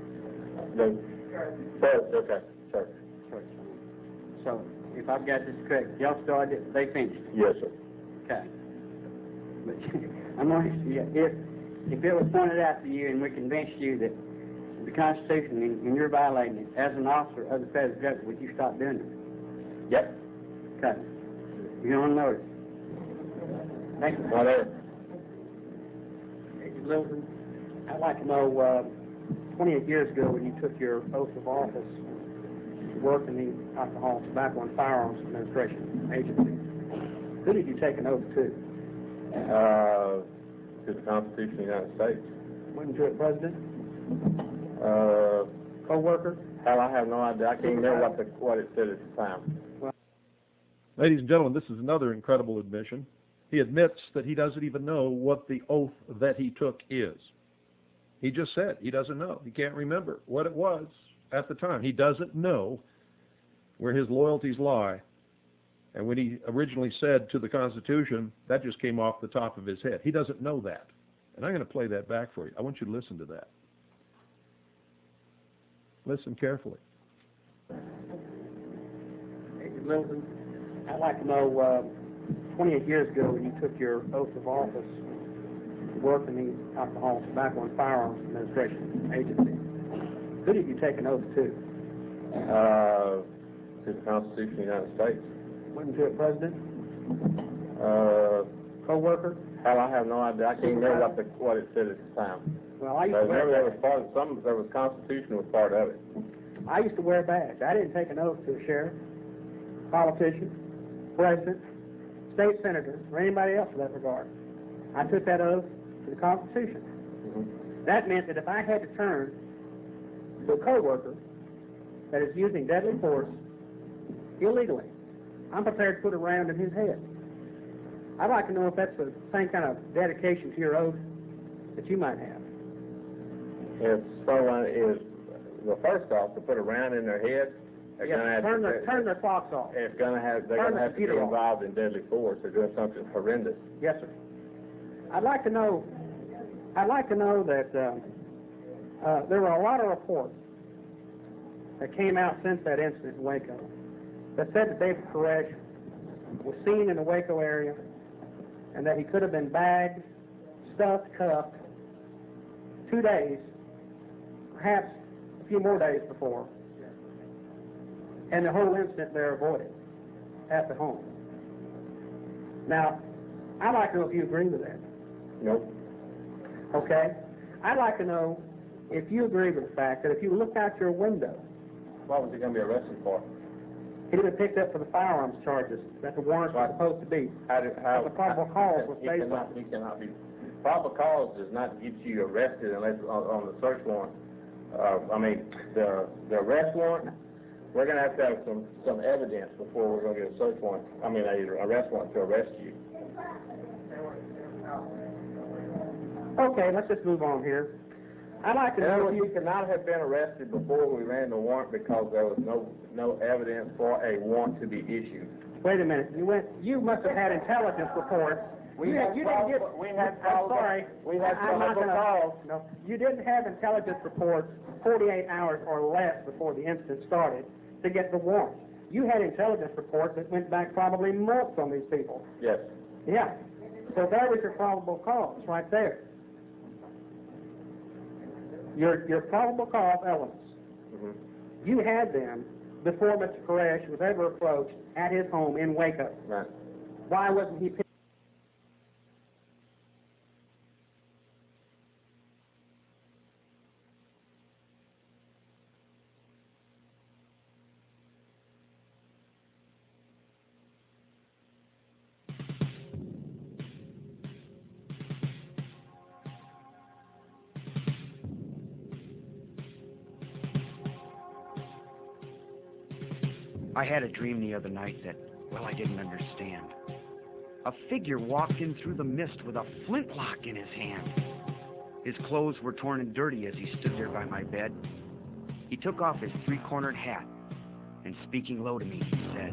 The, so, okay, sir. so if I've got this correct, y'all started it, they finished it. Yes, sir. Okay. But I'm honest with you, if, if it was pointed out to you and we convinced you that the Constitution and, and you're violating it, as an officer of the federal government, would you stop doing it? Yep. Okay. You're on notice. Thank you. Whatever. Agent Littleton, I'd like to know, uh, twenty-eight years ago when you took your oath of office to work in the Alcohol, Tobacco, and Firearms Administration Agency, who did you take an oath to? Uh, to the Constitution of the United States. Wasn't you a president? Uh, Co-worker? hell, I have no idea. I can't remember what, the, what it said at the time. Ladies and gentlemen, this is another incredible admission. He admits that he doesn't even know what the oath that he took is. He just said he doesn't know. He can't remember what it was at the time. He doesn't know where his loyalties lie. And when he originally said to the Constitution, that just came off the top of his head. He doesn't know that. And I'm going to play that back for you. I want you to listen to that. Listen carefully. Agent Littleton, I'd like to know, uh, twenty-eight years ago when you took your oath of office to work in the Alcohol, Tobacco, and Firearms Administration Agency, who did you take an oath to? Uh, to the Constitution of the United States. Wasn't you a president? Uh, Co-worker? hell, I have no idea. I can't remember what, the, what it said at the time. Well, I used But to wear remember, there badge. was part of some. There was Constitution was part of it. I used to wear a badge. I didn't take an oath to a sheriff, politician, president, state senator, or anybody else for that regard, I took that oath to the Constitution. Mm-hmm. That meant that if I had to turn to a co-worker that is using deadly force illegally, I'm prepared to put a round in his head. I'd like to know if that's the same kind of dedication to your oath that you might have. If someone is, well, first off, to put a round in their head, they're Yes, going to have turn to, their, turn their clocks off. it's going to have, they're Turn going to the have to be computer off. involved in deadly force. They're doing something horrendous. Yes, sir. I'd like to know, I'd like to know that uh, uh, there were a lot of reports that came out since that incident in Waco that said that David Koresh was seen in the Waco area and that he could have been bagged, stuffed, cuffed two days, perhaps a few more days before, and the whole incident there avoided at the home. Now, I'd like to know if you agree with that. Nope. Okay? I'd like to know if you agree with the fact that if you looked out your window, What was he going to be arrested for? he'd have been picked up for the firearms charges that the warrants were supposed to be. How did, how, The probable cause was he based cannot, on. he cannot be, probable cause does not get you arrested unless on, on the search warrant. Uh, I mean, the, the arrest warrant, we're going to have to have some, some evidence before we're going to get a search warrant, I mean, a arrest warrant to arrest you. Okay, let's just move on here. I'd like to In other know words, if you you... could not have been arrested before we ran the warrant because there was no, no evidence for a warrant to be issued. Wait a minute. You went. You must have had intelligence reports. We you, had you didn't get. probable- we had I'm probable- sorry. we had I'm not probable gonna, cause. No, you didn't have intelligence reports forty-eight hours or less before the incident started to get the warrant. You had intelligence reports that went back probably months on these people. Yes. Yeah. So there was your probable cause right there. Your your probable cause elements. Mm-hmm. You had them before Mister Koresh was ever approached at his home in Waco. Right. Why wasn't he picked? I had a dream the other night that, well, I didn't understand. A figure walked in through the mist with a flintlock in his hand. His clothes were torn and dirty as he stood there by my bed. He took off his three-cornered hat, and speaking low to me, he said,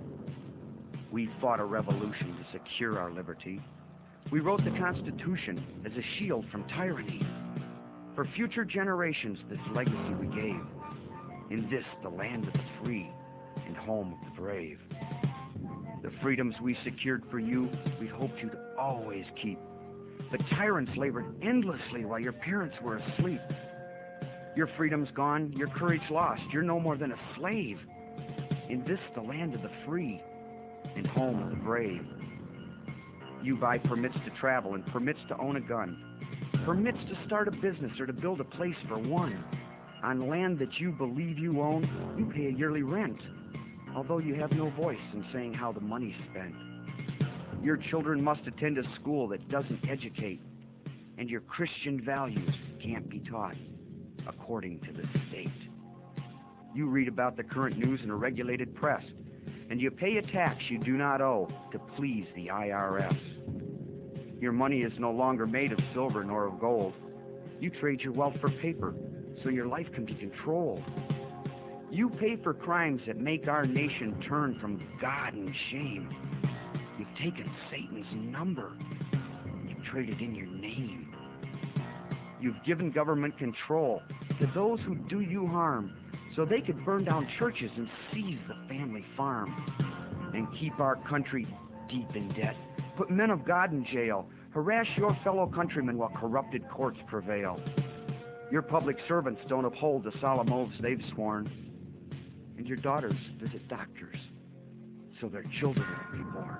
"We fought a revolution to secure our liberty. We wrote the Constitution as a shield from tyranny. For future generations, this legacy we gave. In this, the land of the free and home of the brave. The freedoms we secured for you, we hoped you'd always keep. The tyrants labored endlessly while your parents were asleep. Your freedom's gone, your courage lost. You're no more than a slave. In this, the land of the free and home of the brave. You buy permits to travel and permits to own a gun, permits to start a business or to build a place for one. On land that you believe you own, you pay a yearly rent, although you have no voice in saying how the money's spent. Your children must attend a school that doesn't educate, and your Christian values can't be taught according to the state. You read about the current news in a regulated press, and you pay a tax you do not owe to please the I R S. Your money is no longer made of silver nor of gold. You trade your wealth for paper, so your life can be controlled. You pay for crimes that make our nation turn from God and shame. You've taken Satan's number. You've traded in your name. You've given government control to those who do you harm, so they could burn down churches and seize the family farm and keep our country deep in debt, put men of God in jail, harass your fellow countrymen while corrupted courts prevail. Your public servants don't uphold the solemn oaths they've sworn, and your daughters visit doctors so their children will be born.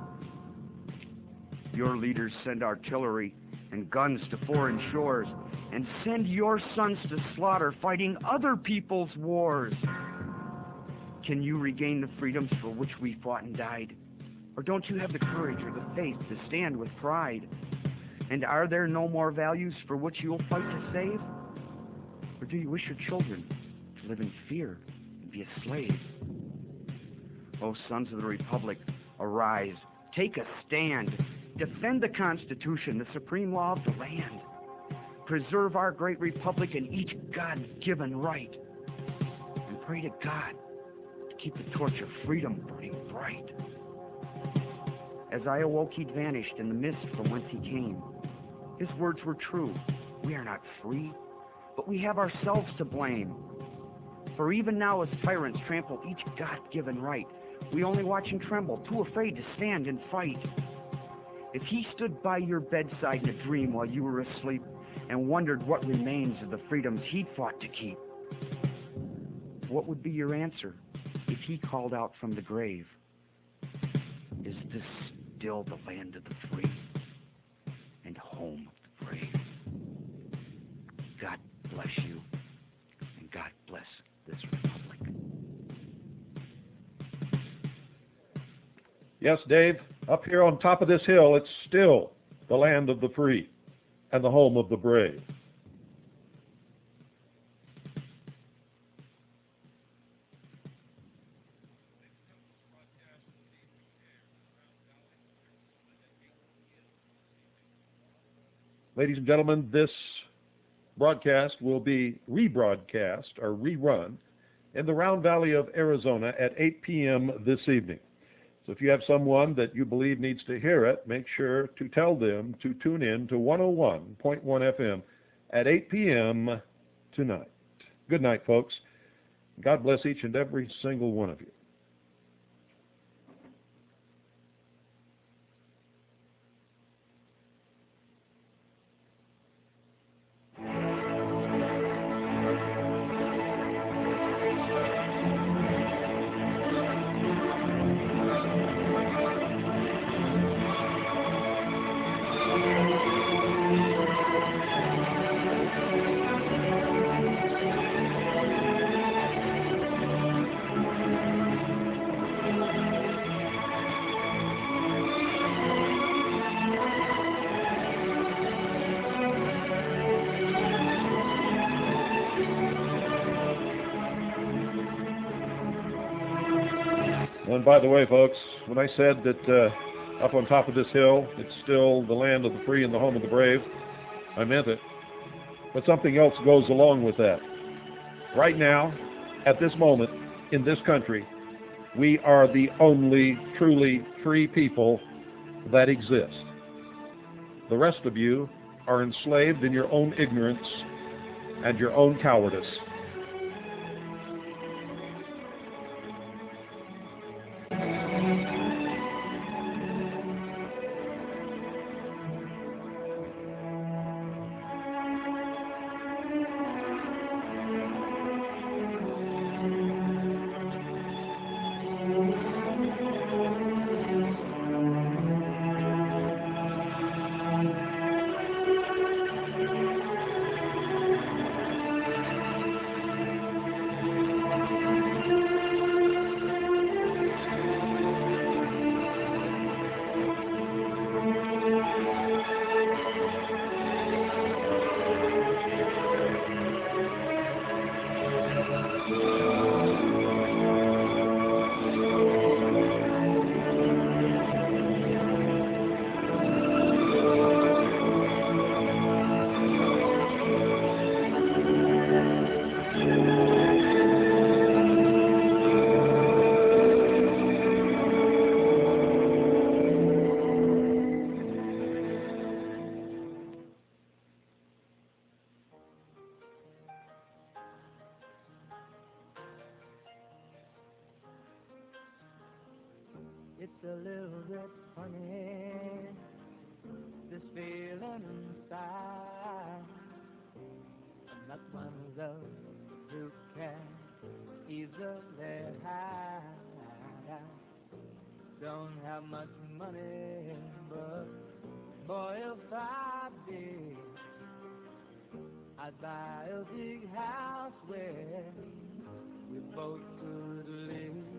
Your leaders send artillery and guns to foreign shores and send your sons to slaughter fighting other people's wars. Can you regain the freedoms for which we fought and died? Or don't you have the courage or the faith to stand with pride? And are there no more values for which you'll fight to save? Or do you wish your children to live in fear and be a slave? O sons of the Republic, arise, take a stand, defend the Constitution, the supreme law of the land. Preserve our great republic and each God-given right. And pray to God to keep the torch of freedom burning bright. As I awoke, he'd vanished in the mist from whence he came. His words were true. We are not free, but we have ourselves to blame. For even now as tyrants trample each God-given right, we only watch and tremble, too afraid to stand and fight. If he stood by your bedside in a dream while you were asleep and wondered what remains of the freedoms he'd fought to keep, what would be your answer if he called out from the grave? Is this still the land of the free and home of the brave? God bless you, and God bless this republic. Yes, Dave, up here on top of this hill, it's still the land of the free and the home of the brave. Ladies and gentlemen, this broadcast will be rebroadcast or rerun in the Round Valley of Arizona at eight p.m. this evening. So if you have someone that you believe needs to hear it, make sure to tell them to tune in to one oh one point one F M at eight p.m. tonight. Good night, folks. God bless each and every single one of you. And by the way, folks, when I said that uh, up on top of this hill, it's still the land of the free and the home of the brave, I meant it. But something else goes along with that. Right now, at this moment, in this country, we are the only truly free people that exist. The rest of you are enslaved in your own ignorance and your own cowardice. It's a little bit funny, this feeling inside. I'm not one of those who can easily hide. Don't have much money, but boy, if I did, I'd buy a big house where we both could live.